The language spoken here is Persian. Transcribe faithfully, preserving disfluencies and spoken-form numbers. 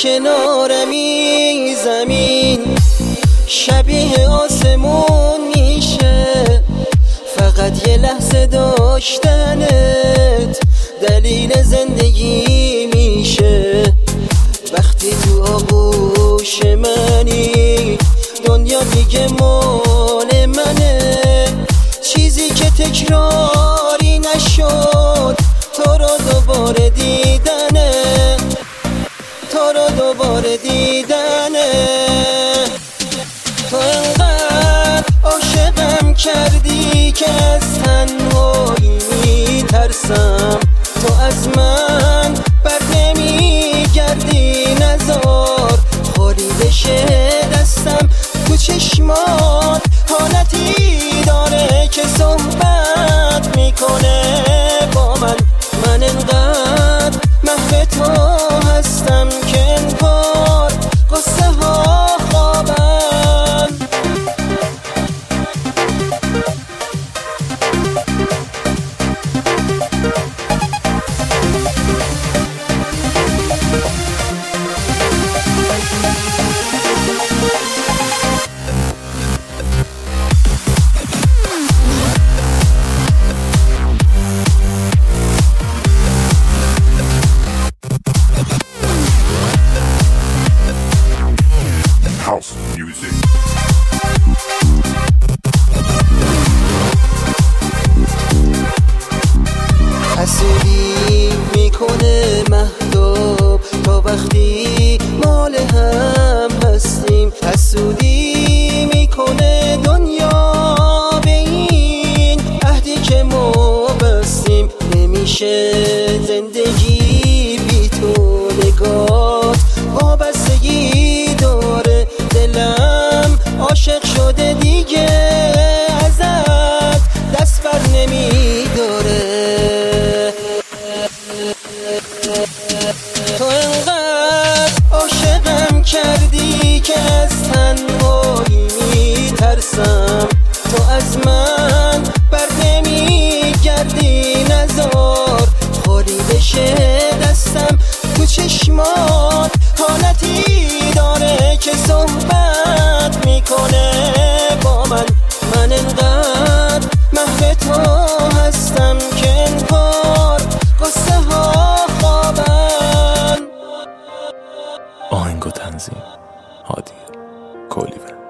کنارمی زمین شبیه آسمون میشه، فقط یه لحظه داشتنت دلیل زندگی میشه. وقتی تو آغوش منی دنیا دیگه مال منه، چیزی که تکراری نشد تو رو دوباره دیدنه، تو رو دوباره دیدنه. تو انقدر عاشقم کردی که از تنهایی میترسم، تو از من بر نمیگردی، نزار خالی بشه دستم. تو چشمات حالتی داره که صحبت میکنه با من، من انقدر محو تو هستم که انگار قصه ها خوابن. House music. حسودی میکنه مهداب تا وقتی مال هم هستیم، حسودی میکنه دنیا به این عهدی که ما بستیم. نمیشه زندگی بی تو، نگات وابستگی داره، دلم عاشق شده دیگه ازت دست بر نمیداره. تو انقدر عاشقم کردی که از تنهایی میترسم، تو از من بر نمیگردی، نزار خالی بشه دستم. تو چشمات حالتی داره که صحبت میکنه با من، من انقدر محو تو هستم که انگار قصه ها خوابن. آهنگ و تنظیم هادی کولیوه.